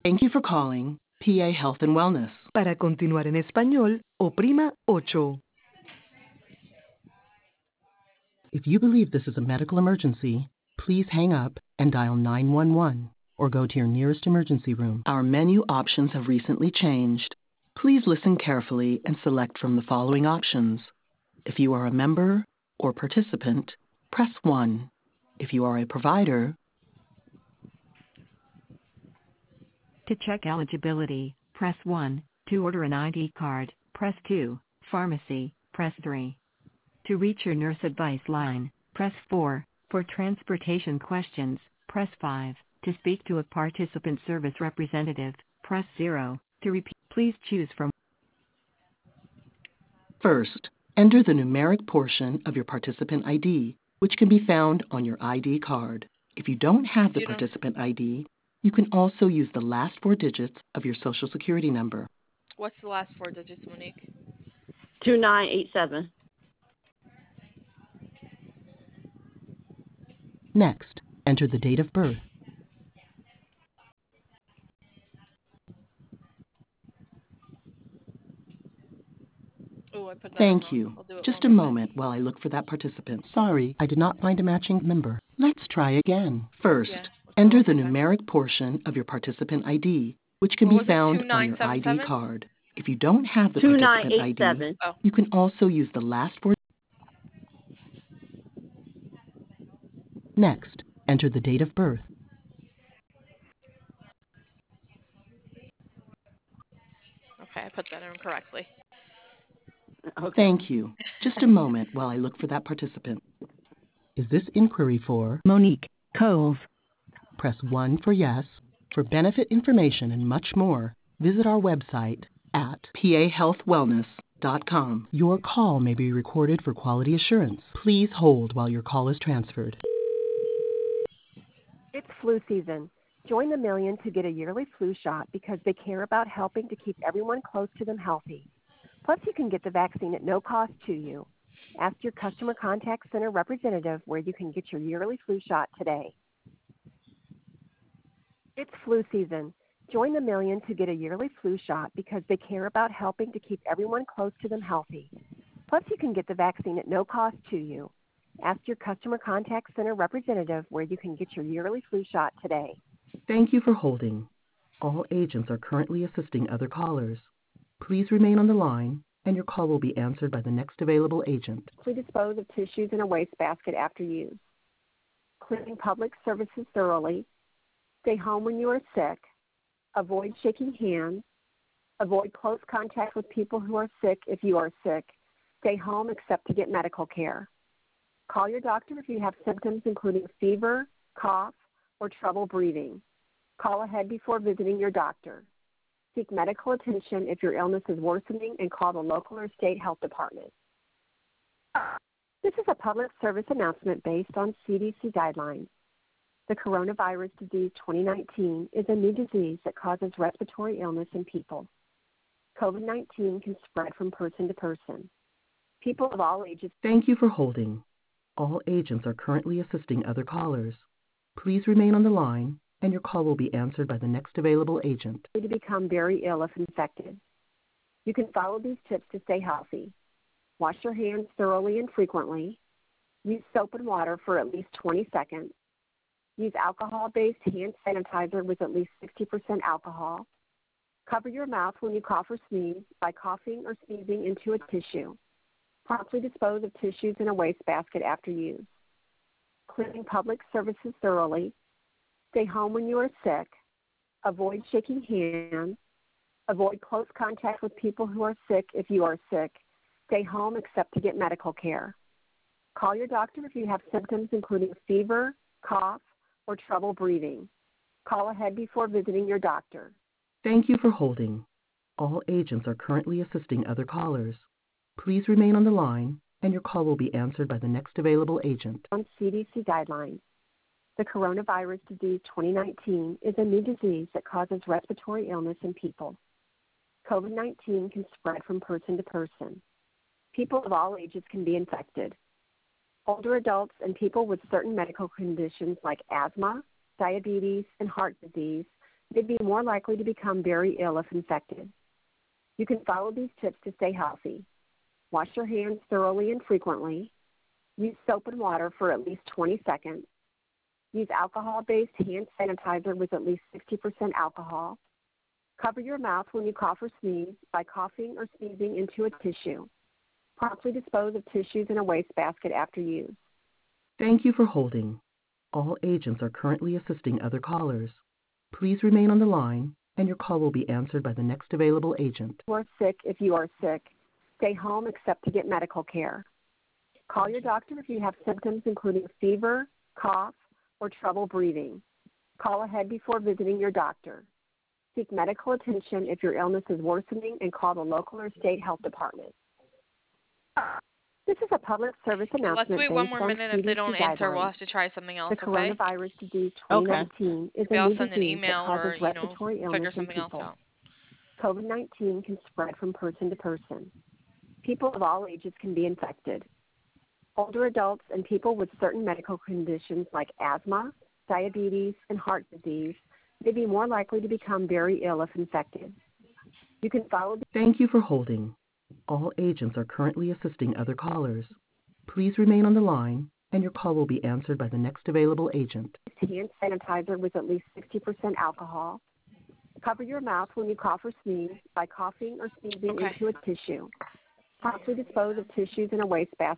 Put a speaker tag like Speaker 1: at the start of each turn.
Speaker 1: Thank you for calling PA Health and Wellness.
Speaker 2: Para continuar en español, oprima 8.
Speaker 1: If you believe this is a medical emergency, please hang up and dial 911 or go to your nearest emergency room. Our menu options have recently changed. Please listen carefully and select from the following options. If you are a member or participant, press 1. If you are a provider,
Speaker 3: To check eligibility, press 1. To order an ID card, press 2. Pharmacy, press 3. To reach your nurse advice line, press 4. For transportation questions, press 5. To speak to a participant service representative, press 0. To repeat, please choose from.
Speaker 1: first, enter the numeric portion of your participant ID, which can be found on your ID card. If you don't have the participant ID, you can also use the last 4 digits of your Social Security number.
Speaker 4: What's the last 4 digits, Monique?
Speaker 5: 2987.
Speaker 1: Next, enter the date of birth.
Speaker 4: Oh, I put that
Speaker 1: Thank
Speaker 4: wrong.
Speaker 1: you.
Speaker 4: I'll do it
Speaker 1: Just a
Speaker 4: one more time.
Speaker 1: moment while I look for that participant. Sorry, I did not find a matching member. Let's try again. First,
Speaker 4: Yeah.
Speaker 1: enter the numeric portion of your participant ID, which can
Speaker 4: What
Speaker 1: be
Speaker 4: was it,
Speaker 1: found on your ID
Speaker 4: 2977?
Speaker 1: card. If you don't have the participant ID,
Speaker 5: 2987.
Speaker 4: Oh.
Speaker 1: you can also use the last 4. Next, enter the date of birth.
Speaker 4: Okay, I put that in correctly.
Speaker 5: Okay.
Speaker 1: Thank you. Just a moment while I look for that participant. Is this inquiry for?
Speaker 3: Monique Coles.
Speaker 1: Press 1 for yes. For benefit information and much more, visit our website at pahealthwellness.com. Your call may be recorded for quality assurance. Please hold while your call is transferred.
Speaker 6: It's flu season. Join the million to get a yearly flu shot because they care about helping to keep everyone close to them healthy. Plus, you can get the vaccine at no cost to you. Ask your customer contact center representative where you can get your yearly flu shot today. It's flu season. Join the million to get a yearly flu shot because they care about helping to keep everyone close to them healthy. Plus, you can get the vaccine at no cost to you. Ask your customer contact center representative where you can get your yearly flu shot today.
Speaker 1: Thank you for holding. All agents are currently assisting other callers. Please remain on the line, and your call will be answered by the next available agent.
Speaker 6: Please dispose of tissues in a wastebasket after use. Cleaning public surfaces thoroughly. Stay home when you are sick. Avoid shaking hands. Avoid close contact with people who are sick if you are sick. Stay home except to get medical care. Call your doctor if you have symptoms including fever, cough, or trouble breathing. Call ahead before visiting your doctor. Seek medical attention if your illness is worsening and call the local or state health department. This is a public service announcement based on CDC guidelines. The coronavirus disease 2019 is a new disease that causes respiratory illness in people. COVID-19 can spread from person to person. People of all ages.
Speaker 1: Thank you for holding. All agents are currently assisting other callers. Please remain on the line, and your call will be answered by the next available agent.
Speaker 6: To become very ill if infected. You can follow these tips to stay healthy. Wash your hands thoroughly and frequently. Use soap and water for at least 20 seconds. Use alcohol-based hand sanitizer with at least 60% alcohol. Cover your mouth when you cough or sneeze by coughing or sneezing into a tissue. Promptly dispose of tissues in a wastebasket after use. Cleaning public surfaces thoroughly. Stay home when you are sick. Avoid shaking hands. Avoid close contact with people who are sick if you are sick. Stay home except to get medical care. Call your doctor if you have symptoms including fever, cough, or trouble breathing. Call ahead before visiting your doctor.
Speaker 1: Thank you for holding. All agents are currently assisting other callers. Please remain on the line, and your call will be answered by the next available agent.
Speaker 6: On CDC guidelines, the coronavirus disease 2019 is a new disease that causes respiratory illness in people. COVID-19 can spread from person to person. People of all ages can be infected. Older adults and people with certain medical conditions like asthma, diabetes, and heart disease they'd be more likely to become very ill if infected. You can follow these tips to stay healthy. Wash your hands thoroughly and frequently. Use soap and water for at least 20 seconds. Use alcohol-based hand sanitizer with at least 60% alcohol. Cover your mouth when you cough or sneeze by coughing or sneezing into a tissue. Promptly dispose of tissues in a wastebasket after use.
Speaker 1: Thank you for holding. All agents are currently assisting other callers. Please remain on the line, and your call will be answered by the next available agent.
Speaker 6: You are sick if you are sick. Stay home except to get medical care. Call your doctor if you have symptoms including fever, cough, or trouble breathing. Call ahead before visiting your doctor. Seek medical attention if your illness is worsening and call the local or state health department. This is a public service announcement.
Speaker 4: Let's wait one
Speaker 6: based
Speaker 4: more
Speaker 6: on
Speaker 4: minute. If they
Speaker 6: CDC
Speaker 4: don't answer, we'll
Speaker 6: guidelines.
Speaker 4: have to try something else,
Speaker 6: The
Speaker 4: okay?
Speaker 6: coronavirus disease 2019 is
Speaker 4: Maybe
Speaker 6: a
Speaker 4: I'll
Speaker 6: new
Speaker 4: send an
Speaker 6: disease that
Speaker 4: email
Speaker 6: causes
Speaker 4: or,
Speaker 6: respiratory
Speaker 4: figure
Speaker 6: illness in
Speaker 4: something else
Speaker 6: people.
Speaker 4: out.
Speaker 6: COVID-19 can spread from person to person. People of all ages can be infected. Older adults and people with certain medical conditions like asthma, diabetes, and heart disease may be more likely to become very ill if infected. You can follow the
Speaker 1: Thank you for holding. All agents are currently assisting other callers. Please remain on the line, and your call will be answered by the next available agent.
Speaker 6: hand sanitizer with at least 60% alcohol. Cover your mouth when you cough or sneeze by coughing or sneezing into a tissue. Promptly dispose of tissues in a wastebasket